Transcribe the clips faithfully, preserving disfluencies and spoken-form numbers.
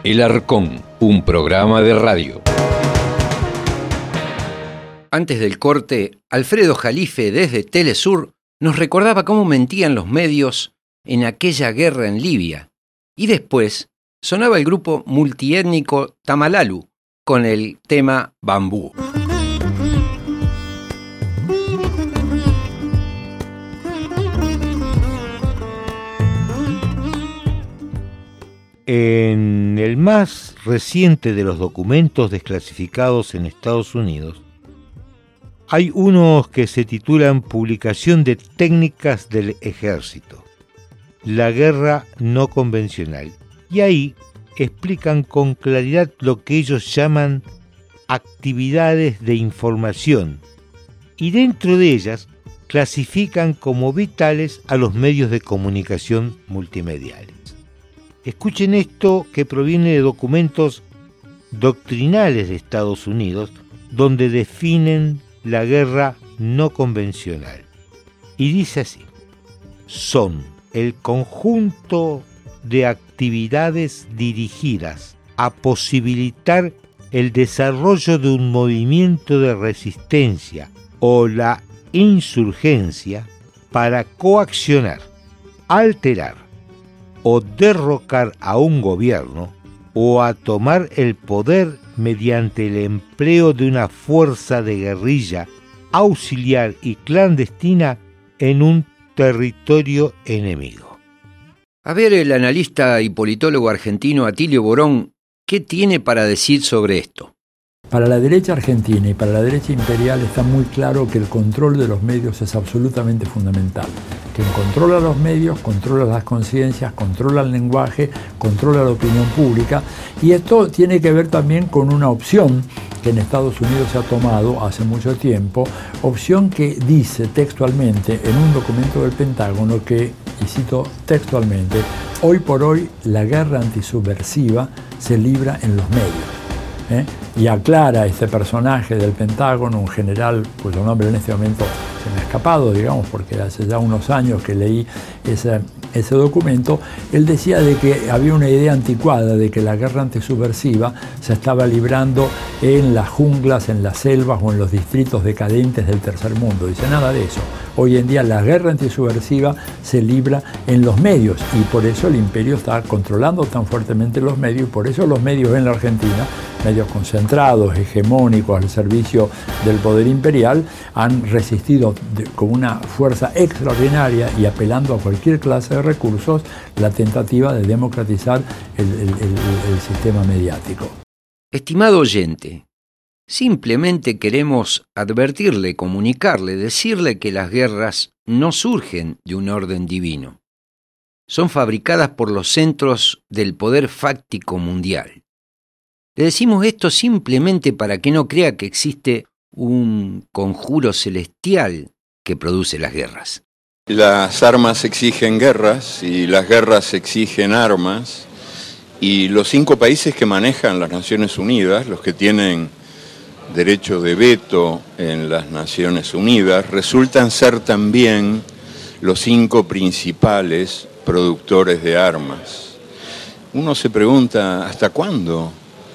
El Arcón, un programa de radio. Antes del corte, Alfredo Jalife desde Telesur nos recordaba cómo mentían los medios en aquella guerra en Libia. Y después sonaba el grupo multiétnico Tamalalu con el tema Bambú. En el más reciente de los documentos desclasificados en Estados Unidos, hay unos que se titulan Publicación de Técnicas del Ejército, la guerra no convencional, y ahí explican con claridad lo que ellos llaman actividades de información, y dentro de ellas clasifican como vitales a los medios de comunicación multimediales. Escuchen esto, que proviene de documentos doctrinales de Estados Unidos, donde definen la guerra no convencional. Y dice así: son el conjunto de actividades dirigidas a posibilitar el desarrollo de un movimiento de resistencia o la insurgencia para coaccionar, alterar o derrocar a un gobierno o a tomar el poder mediante el empleo de una fuerza de guerrilla auxiliar y clandestina en un territorio enemigo. A ver, el analista y politólogo argentino Atilio Borón, ¿qué tiene para decir sobre esto? Para la derecha argentina y para la derecha imperial está muy claro que el control de los medios es absolutamente fundamental. Quien controla los medios, controla las conciencias, controla el lenguaje, controla la opinión pública, y esto tiene que ver también con una opción que en Estados Unidos se ha tomado hace mucho tiempo, opción que dice textualmente en un documento del Pentágono que, y cito textualmente, hoy por hoy la guerra antisubversiva se libra en los medios. ¿Eh? Y aclara este personaje del Pentágono, un general cuyo nombre en este momento se me ha escapado, digamos, porque hace ya unos años que leí ese, ese documento. Él decía de que había una idea anticuada de que la guerra antisubversiva se estaba librando en las junglas, en las selvas o en los distritos decadentes del tercer mundo. Dice, nada de eso. Hoy en día la guerra antisubversiva se libra en los medios, y por eso el imperio está controlando tan fuertemente los medios, y por eso los medios en la Argentina, medios concentrados, hegemónicos al servicio del poder imperial, han resistido de, con una fuerza extraordinaria y apelando a cualquier clase de recursos la tentativa de democratizar el, el, el, el sistema mediático. Estimado oyente, simplemente queremos advertirle, comunicarle, decirle que las guerras no surgen de un orden divino. Son fabricadas por los centros del poder fáctico mundial. Le decimos esto simplemente para que no crea que existe un conjuro celestial que produce las guerras. Las armas exigen guerras y las guerras exigen armas, y los cinco países que manejan las Naciones Unidas, los que tienen derecho de veto en las Naciones Unidas, resultan ser también los cinco principales productores de armas. Uno se pregunta, ¿hasta cuándo?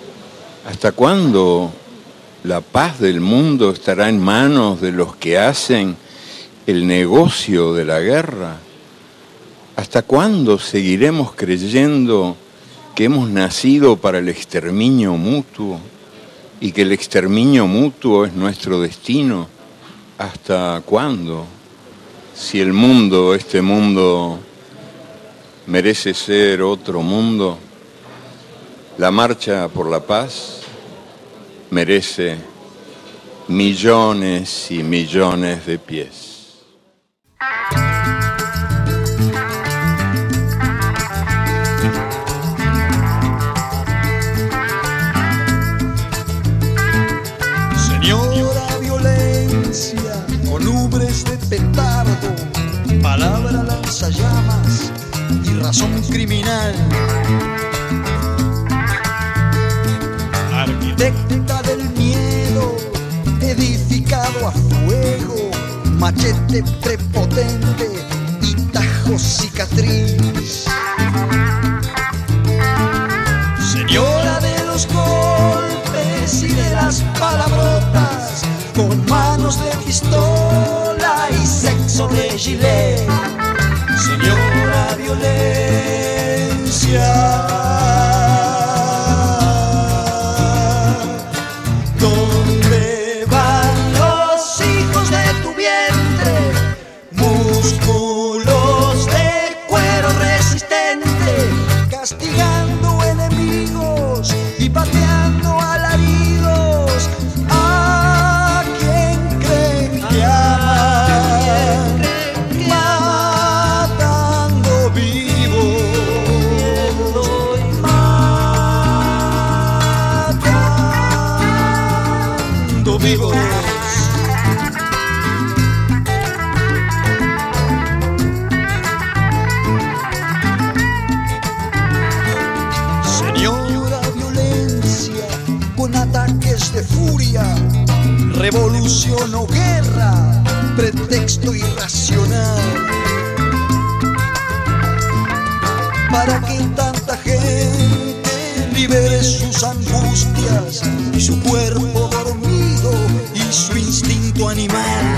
¿Hasta cuándo la paz del mundo estará en manos de los que hacen el negocio de la guerra? ¿Hasta cuándo seguiremos creyendo que hemos nacido para el exterminio mutuo y que el exterminio mutuo es nuestro destino? ¿Hasta cuándo? Si el mundo, este mundo, merece ser otro mundo, la marcha por la paz merece millones y millones de pies. Señora violencia, con ubres de petardo, palabra lanzallamas y razón criminal. Arquitecta del miedo, edificado a fuego, machete prepotente y tajo cicatriz. Señor gilet. Señora violencia, ¿dónde van los hijos de tu vientre? Músculos de cuero resistente, castigando enemigos y pateando alaridos a quien creen que aman, matando vivos, matando vivos. Señora violencia, con ataques de furia, revolución o guerra, pretexto irracional, para que tanta gente libere sus angustias y su cuerpo dormido y su instinto animal.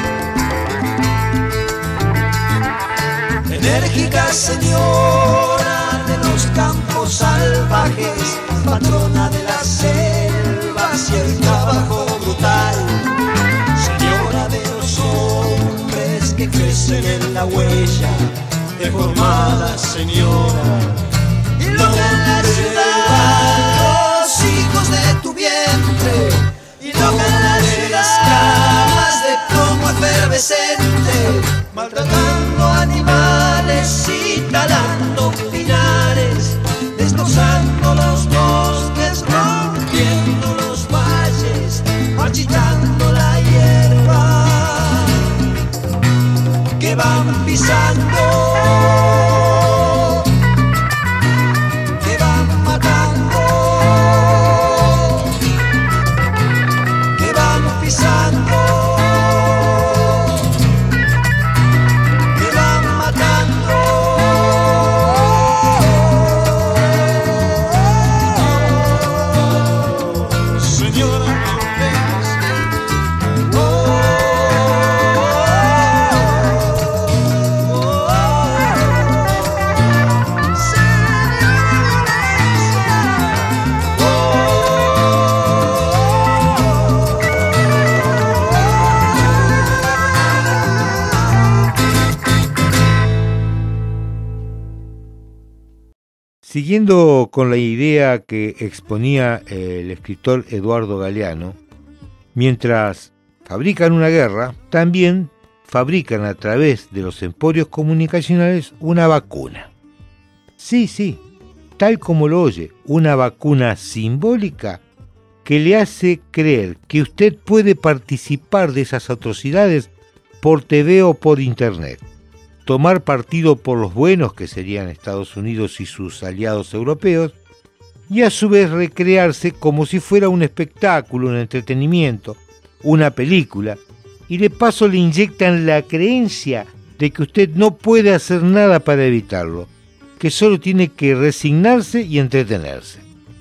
Enérgica señora de los campos salvajes, patrona de las selvas y el trabajo brutal, señora de los hombres que crecen en la huella, deformada señora, y loca en la ciudad, los hijos de tu vientre, y loca en la ciudad, escamas de plomo efervescente, maltratando animales y talando pinares, destrozando los bosques, rompiendo los valles, marchitando la hierba que van pisando, que van matando, que van pisando, que van matando. Señora Siguiendo con la idea que exponía el escritor Eduardo Galeano, mientras fabrican una guerra, también fabrican a través de los emporios comunicacionales una vacuna. Sí, sí, tal como lo oye, una vacuna simbólica que le hace creer que usted puede participar de esas atrocidades por T V o por Internet, tomar partido por los buenos, que serían Estados Unidos y sus aliados europeos, y a su vez recrearse como si fuera un espectáculo, un entretenimiento, una película, y de paso le inyectan la creencia de que usted no puede hacer nada para evitarlo, que solo tiene que resignarse y entretenerse.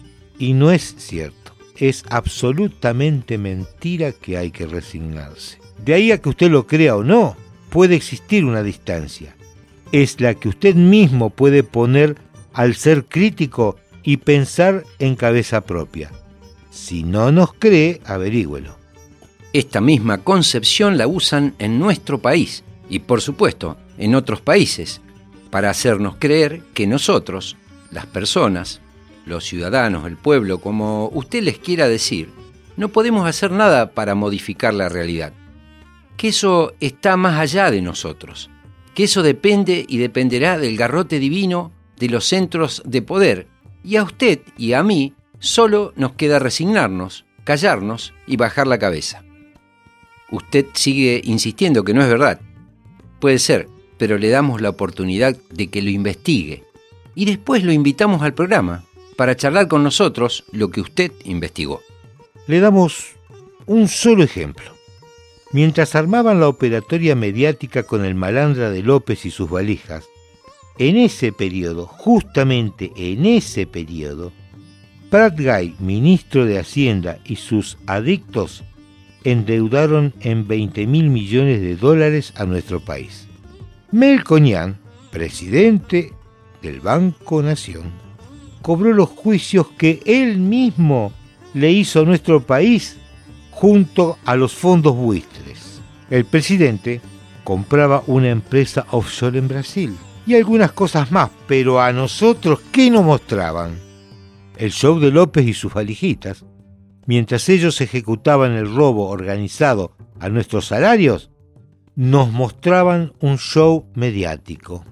Y no es cierto, es absolutamente mentira que hay que resignarse. De ahí a que usted lo crea o no, puede existir una distancia. Es la que usted mismo puede poner al ser crítico y pensar en cabeza propia. Si no nos cree, averígüelo. Esta misma concepción la usan en nuestro país y, por supuesto, en otros países, para hacernos creer que nosotros, las personas, los ciudadanos, el pueblo, como usted les quiera decir, no podemos hacer nada para modificar la realidad. Que eso está más allá de nosotros, que eso depende y dependerá del garrote divino de los centros de poder, y a usted y a mí solo nos queda resignarnos, callarnos y bajar la cabeza. Usted sigue insistiendo que no es verdad. Puede ser, pero le damos la oportunidad de que lo investigue, y después lo invitamos al programa para charlar con nosotros lo que usted investigó. Le damos un solo ejemplo. Mientras armaban la operatoria mediática con el Malandra de López y sus valijas, en ese periodo, justamente en ese periodo, Prat Gai, ministro de Hacienda, y sus adictos endeudaron en veinte mil millones de dólares a nuestro país. Melconian, presidente del Banco Nación, cobró los juicios que él mismo le hizo a nuestro país junto a los fondos buitres. El presidente compraba una empresa offshore en Brasil y algunas cosas más, pero a nosotros, ¿qué nos mostraban? El show de López y sus valijitas. Mientras ellos ejecutaban el robo organizado a nuestros salarios, nos mostraban un show mediático.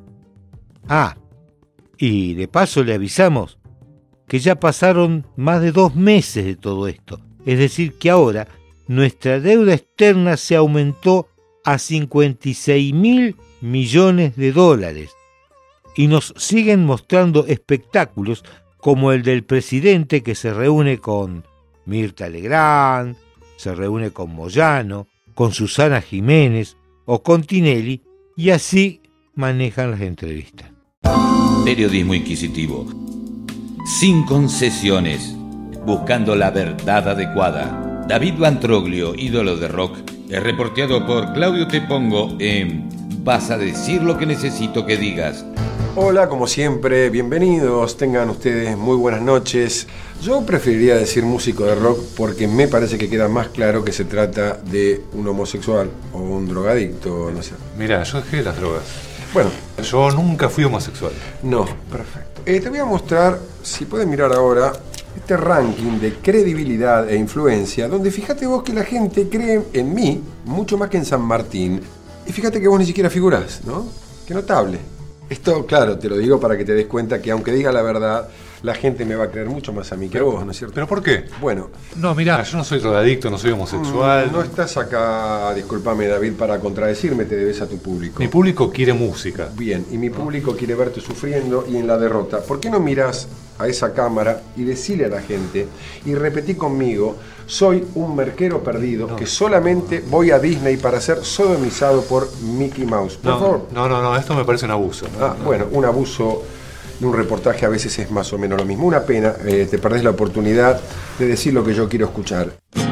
Ah, y de paso le avisamos que ya pasaron más de dos meses de todo esto. Es decir, que ahora nuestra deuda externa se aumentó a cincuenta y seis mil millones de dólares y nos siguen mostrando espectáculos como el del presidente que se reúne con Mirta Legrand, se reúne con Moyano, con Susana Jiménez o con Tinelli, y así manejan las entrevistas. Periodismo inquisitivo, sin concesiones, buscando la verdad adecuada. David Vantroglio, ídolo de rock, es reporteado por Claudio Tepongo en Vas a decir lo que necesito que digas. Hola, como siempre, bienvenidos, tengan ustedes muy buenas noches. Yo preferiría decir músico de rock porque me parece que queda más claro que se trata de un homosexual o un drogadicto, no sé. Mirá, yo dejé las drogas. Bueno. Yo nunca fui homosexual. No, perfecto. Eh, te voy a mostrar, si puedes mirar ahora, este ranking de credibilidad e influencia, donde fíjate vos que la gente cree en mí mucho más que en San Martín. Y fíjate que vos ni siquiera figurás, ¿no? Qué notable. Esto, claro, te lo digo para que te des cuenta que aunque diga la verdad, la gente me va a creer mucho más a mí que pero, a vos, ¿no es cierto? ¿Pero por qué? Bueno. No, mirá, yo no soy drogadicto, no soy homosexual. No estás acá, discúlpame David, para contradecirme, te debes a tu público. Mi público quiere música. Bien, y mi público quiere verte sufriendo y en la derrota. ¿Por qué no mirás a esa cámara y decile a la gente y repetí conmigo: soy un merquero perdido no. que solamente voy a Disney para ser sodomizado por Mickey Mouse? Por no, favor. No, no, no, esto me parece un abuso. ¿no? Ah, no. Bueno, un abuso de un reportaje a veces es más o menos lo mismo. Una pena, eh, te perdés la oportunidad de decir lo que yo quiero escuchar.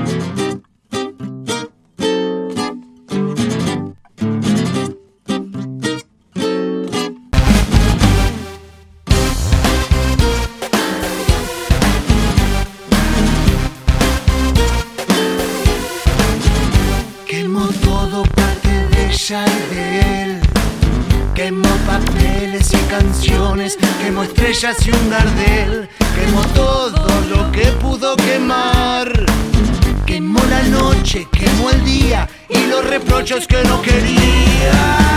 Quemó todo parte de ella y de él. Quemó papeles y canciones, quemó estrellas y un gardel, quemó todo lo que pudo quemar. Quemó la noche, quemó el día y los reproches que no quería.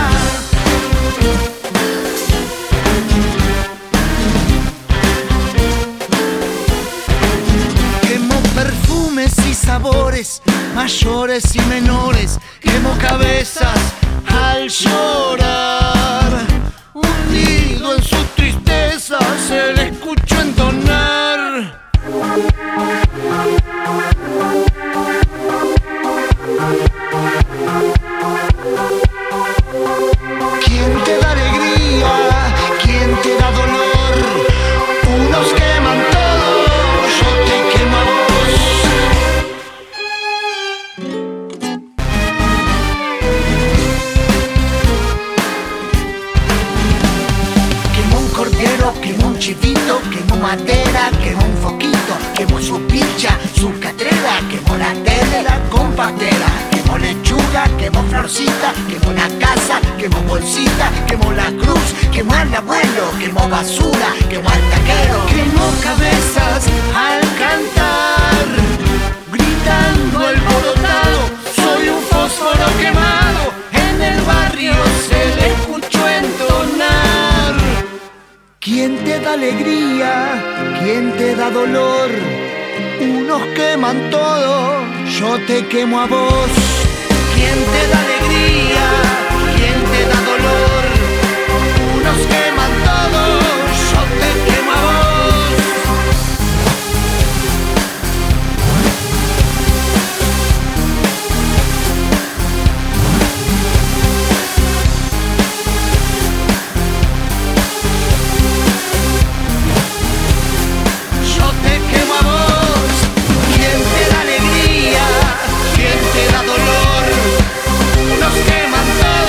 Quemó perfumes y sabores, mayores y menores, quemó cabezas al llorar. Hundido en su tristeza se le escuchó entonar. ¿Quién te da alegría? ¿Quién te da dolor? Unos queman todo, yo te quemo a vos. Quemó un cordero, quemó un chivito, quemó madera, quemó un foquito, quemó su picha, su catrera, quemó la tele, la compactera, quemó lechuga, quemó florcita, quemó la casa, quemó bolsita, quemó la cruz, quemó al abuelo, quemó basura, quemó al taquero, quemó cabezas al cantar, gritando alborotado, soy un fósforo quemado, en el barrio se le escuchó entonar. ¿Quién te da alegría? ¿Quién te da dolor? Unos queman todo, yo te quemo a vos. ¿Quién te da alegría? ¿Quién te da dolor? Unos queman todo, yo te quemo a vos. Yo te quemo a vos. ¿Quién te da alegría? ¿Quién te da dolor? Unos queman todo.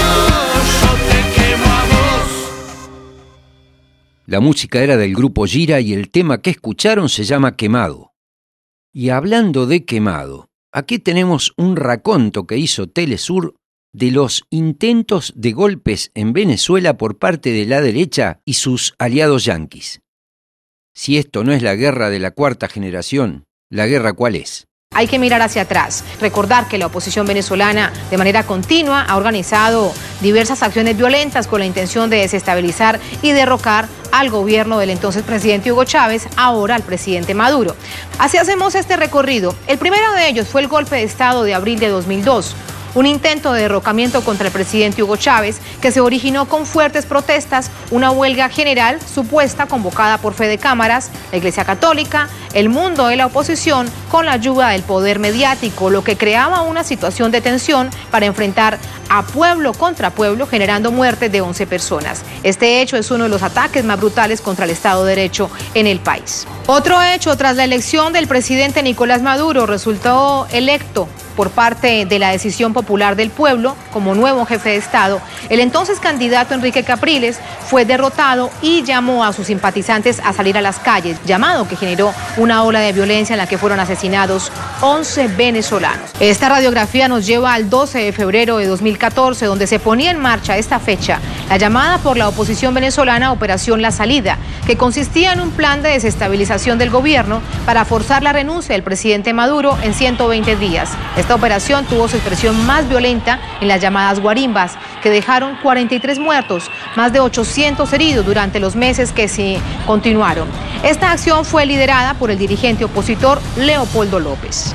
La música era del grupo Gira y el tema que escucharon se llama Quemado. Y hablando de Quemado, aquí tenemos un raconto que hizo Telesur de los intentos de golpes en Venezuela por parte de la derecha y sus aliados yanquis. Si esto no es la guerra de la cuarta generación, ¿la guerra cuál es? Hay que mirar hacia atrás, recordar que la oposición venezolana de manera continua ha organizado diversas acciones violentas con la intención de desestabilizar y derrocar al gobierno del entonces presidente Hugo Chávez, ahora al presidente Maduro. Así hacemos este recorrido. El primero de ellos fue el golpe de Estado de abril de dos mil dos. Un intento de derrocamiento contra el presidente Hugo Chávez que se originó con fuertes protestas, una huelga general supuesta convocada por Fede Cámaras, la Iglesia Católica, el mundo de la oposición con la ayuda del poder mediático, lo que creaba una situación de tensión para enfrentar a pueblo contra pueblo, generando muertes de once personas. Este hecho es uno de los ataques más brutales contra el Estado de Derecho en el país. Otro hecho, tras la elección del presidente Nicolás Maduro, resultó electo por parte de la decisión popular del pueblo como nuevo jefe de Estado. El entonces candidato Enrique Capriles fue derrotado y llamó a sus simpatizantes a salir a las calles, llamado que generó una ola de violencia en la que fueron asesinados once venezolanos. Esta radiografía nos lleva al doce de febrero de dos mil catorce, donde se ponía en marcha esta fecha la llamada por la oposición venezolana Operación La Salida, que consistía en un plan de desestabilización del gobierno para forzar la renuncia del presidente Maduro en ciento veinte días. Esta operación tuvo su expresión más violenta en las llamadas guarimbas, que dejaron cuarenta y tres muertos, más de ochocientos heridos durante los meses que se continuaron. Esta acción fue liderada por el dirigente opositor Leopoldo López.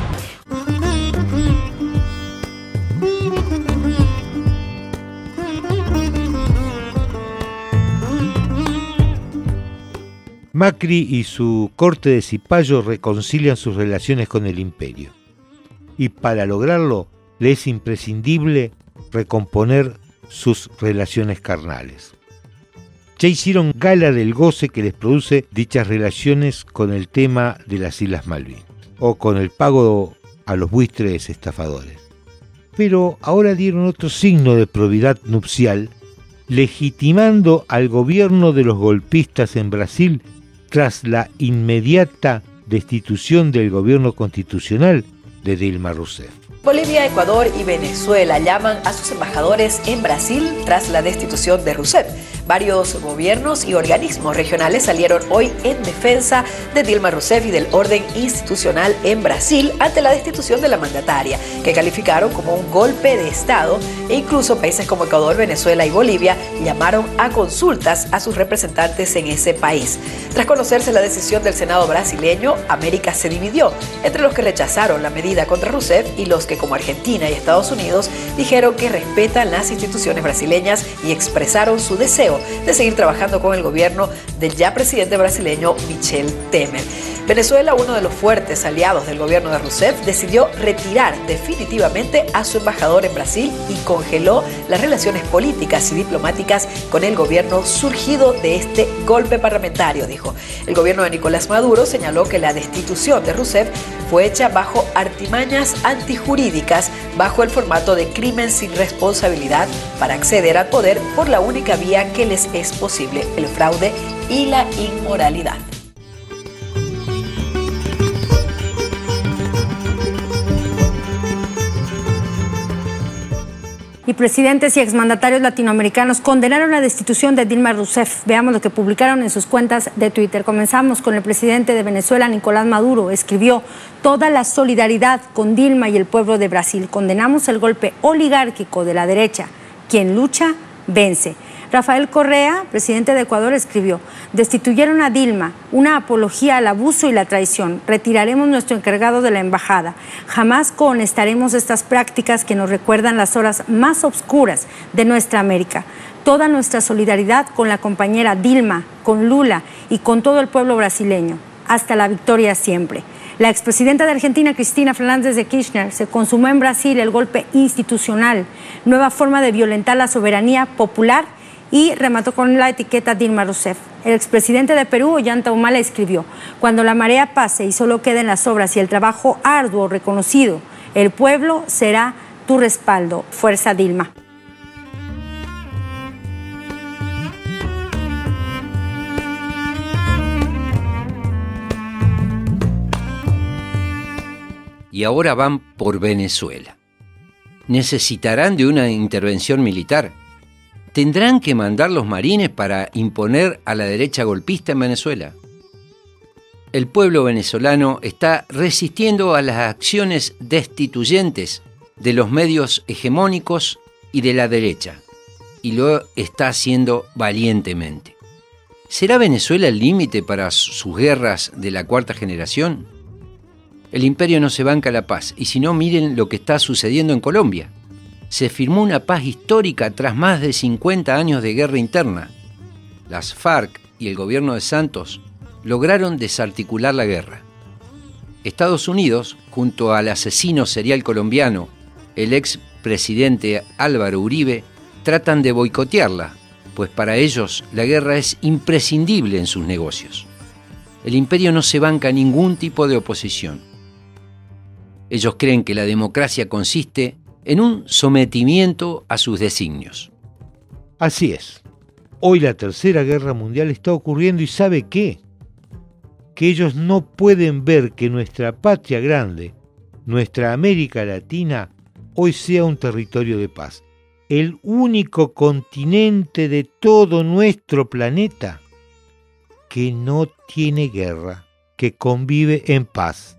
Macri y su corte de cipayo reconcilian sus relaciones con el imperio. Y para lograrlo le es imprescindible recomponer sus relaciones carnales. Ya hicieron gala del goce que les produce dichas relaciones con el tema de las Islas Malvinas o con el pago a los buitres estafadores. Pero ahora dieron otro signo de probidad nupcial, legitimando al gobierno de los golpistas en Brasil tras la inmediata destitución del gobierno constitucional de Dilma Rousseff. Bolivia, Ecuador y Venezuela llaman a sus embajadores en Brasil tras la destitución de Rousseff. Varios gobiernos y organismos regionales salieron hoy en defensa de Dilma Rousseff y del orden institucional en Brasil ante la destitución de la mandataria, que calificaron como un golpe de Estado, e incluso países como Ecuador, Venezuela y Bolivia llamaron a consultas a sus representantes en ese país. Tras conocerse la decisión del Senado brasileño, América se dividió entre los que rechazaron la medida contra Rousseff y los que, como Argentina y Estados Unidos, dijeron que respetan las instituciones brasileñas y expresaron su deseo de seguir trabajando con el gobierno del ya presidente brasileño Michel Temer. Venezuela, uno de los fuertes aliados del gobierno de Rousseff, decidió retirar definitivamente a su embajador en Brasil y congeló las relaciones políticas y diplomáticas con el gobierno surgido de este golpe parlamentario, dijo. El gobierno de Nicolás Maduro señaló que la destitución de Rousseff fue hecha bajo artimañas antijurídicas, bajo el formato de crimen sin responsabilidad, para acceder al poder por la única vía que les es posible, el fraude y la inmoralidad. Y presidentes y exmandatarios latinoamericanos condenaron la destitución de Dilma Rousseff. Veamos lo que publicaron en sus cuentas de Twitter. Comenzamos con el presidente de Venezuela, Nicolás Maduro. Escribió: toda la solidaridad con Dilma y el pueblo de Brasil. Condenamos el golpe oligárquico de la derecha. Quien lucha, vence. Rafael Correa, presidente de Ecuador, escribió: destituyeron a Dilma, una apología al abuso y la traición. Retiraremos nuestro encargado de la embajada. Jamás cohonestaremos estas prácticas que nos recuerdan las horas más oscuras de nuestra América. Toda nuestra solidaridad con la compañera Dilma, con Lula y con todo el pueblo brasileño. Hasta la victoria siempre. La expresidenta de Argentina, Cristina Fernández de Kirchner, se consumó en Brasil el golpe institucional, nueva forma de violentar la soberanía popular, y remató con la etiqueta Dilma Rousseff. El expresidente de Perú, Ollanta Humala, escribió: cuando la marea pase y solo queden las obras y el trabajo arduo reconocido, el pueblo será tu respaldo. Fuerza Dilma. y ahora van por Venezuela. ¿Necesitarán de una intervención militar? ¿Tendrán que mandar los marines para imponer a la derecha golpista en Venezuela? El pueblo venezolano está resistiendo a las acciones destituyentes de los medios hegemónicos y de la derecha, y lo está haciendo valientemente. ¿Será Venezuela el límite para sus guerras de la cuarta generación? El imperio no se banca la paz, y si no, miren lo que está sucediendo en Colombia. Se firmó una paz histórica tras más de cincuenta años de guerra interna. Las FARC y el gobierno de Santos lograron desarticular la guerra. Estados Unidos, junto al asesino serial colombiano, el ex presidente Álvaro Uribe, tratan de boicotearla, pues para ellos la guerra es imprescindible en sus negocios. El imperio no se banca ningún tipo de oposición. Ellos creen que la democracia consiste en un sometimiento a sus designios. Así es. Hoy la Tercera Guerra Mundial está ocurriendo y ¿sabe qué? Que ellos no pueden ver que nuestra patria grande, nuestra América Latina, hoy sea un territorio de paz. El único continente de todo nuestro planeta que no tiene guerra, que convive en paz.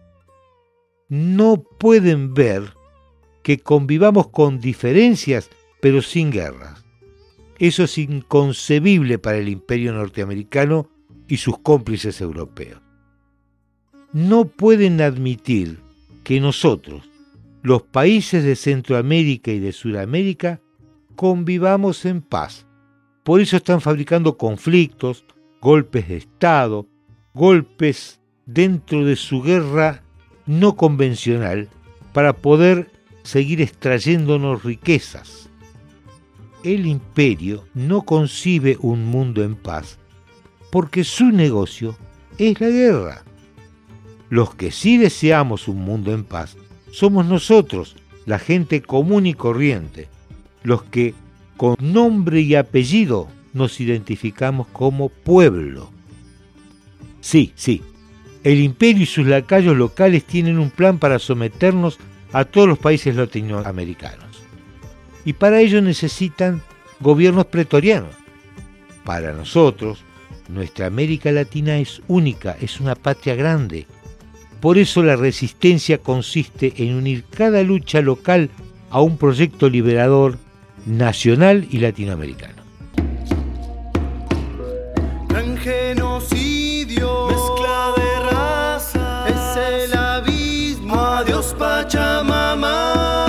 No pueden ver que convivamos con diferencias, pero sin guerras. Eso es inconcebible para el imperio norteamericano y sus cómplices europeos. No pueden admitir que nosotros, los países de Centroamérica y de Sudamérica, convivamos en paz. Por eso están fabricando conflictos, golpes de Estado, golpes dentro de su guerra no convencional para poder seguir extrayéndonos riquezas. El imperio no concibe un mundo en paz porque su negocio es la guerra. Los que sí deseamos un mundo en paz somos nosotros, la gente común y corriente, los que con nombre y apellido nos identificamos como pueblo. Sí, sí, el imperio y sus lacayos locales tienen un plan para someternos a todos los países latinoamericanos. Y para ello necesitan gobiernos pretorianos. Para nosotros, nuestra América Latina es única, es una patria grande. Por eso la resistencia consiste en unir cada lucha local a un proyecto liberador nacional y latinoamericano. Gran genocidio, mezcla de raza, es el abismo, adiós Pachamama.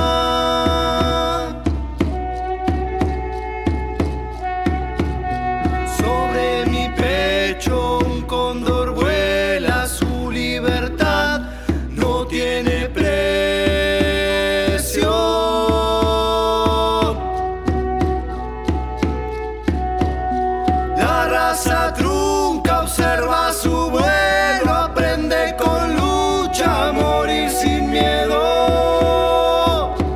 Sobre mi pecho un cóndor vuela, su libertad no tiene precio. La raza trunca observa su vuelo, aprende con lucha a morir sin miedo.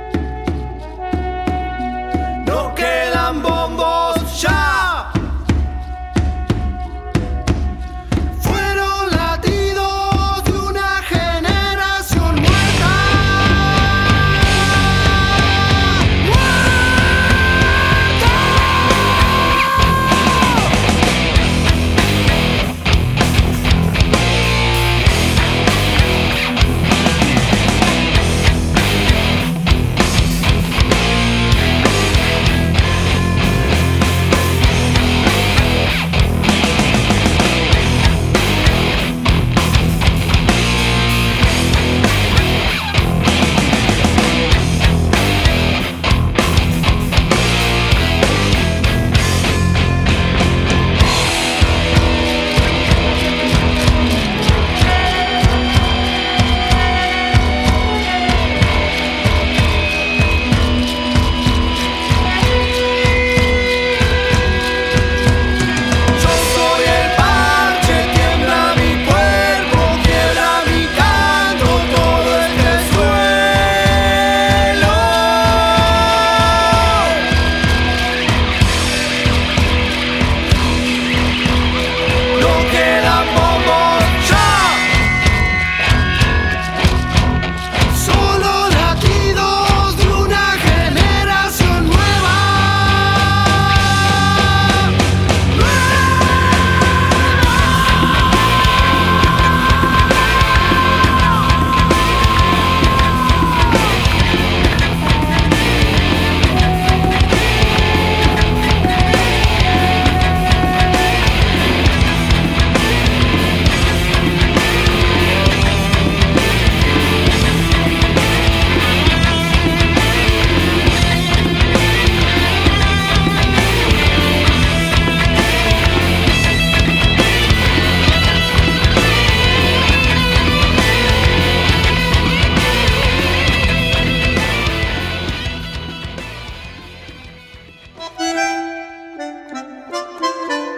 No quedan bombos ya. Fueron latidos de una generación muerta. ¡Muerta!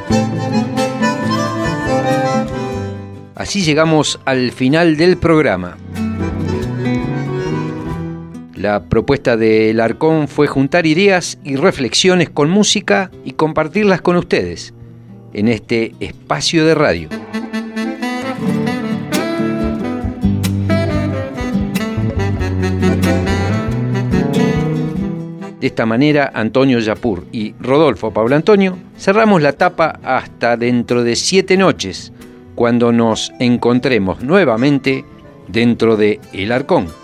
Así llegamos al final del programa. La propuesta del Arcón fue juntar ideas y reflexiones con música y compartirlas con ustedes en este espacio de radio. De esta manera, Antonio Yapur y Rodolfo Pablo Antonio cerramos la tapa hasta dentro de siete noches, cuando nos encontremos nuevamente dentro de El Arcón.